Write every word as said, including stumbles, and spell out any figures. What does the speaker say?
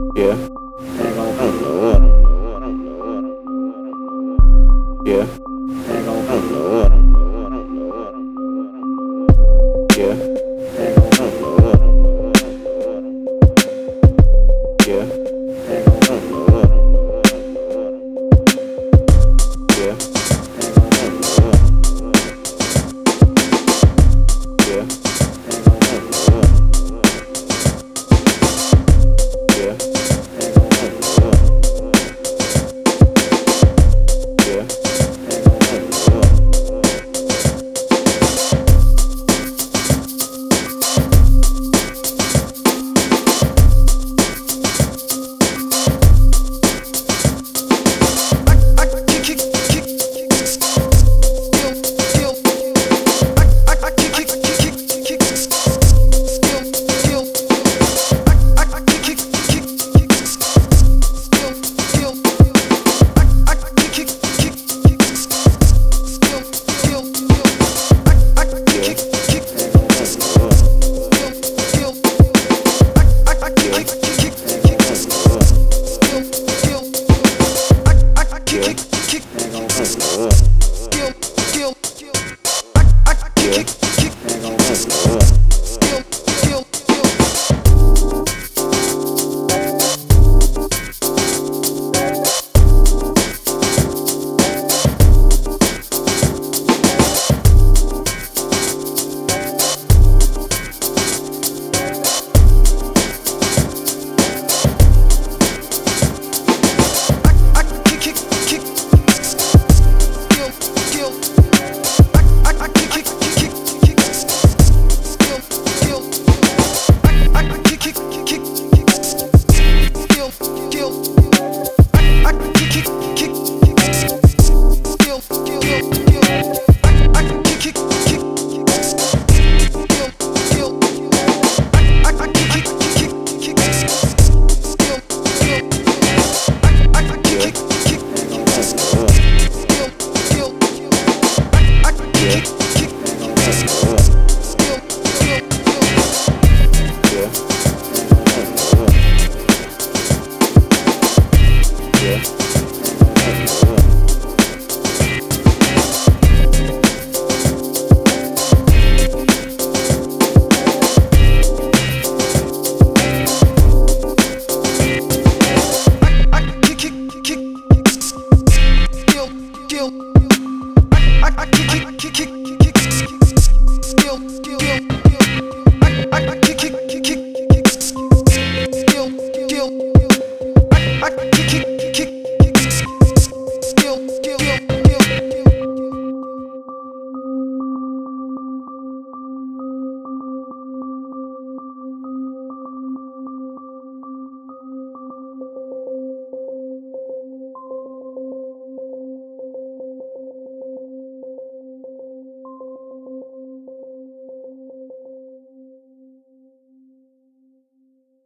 Yeah. I don't know. I don't know. I don't know. I don't know. Yeah. I don't know. I don't know. I don't know. I don't know. Yeah. I don't know. I don't know. I don't know. I don't know. Yeah. I don't know. I don't know. I don't know. Yeah. I don't know. I don't know. Yeah. I don't know. Yeah. Kill.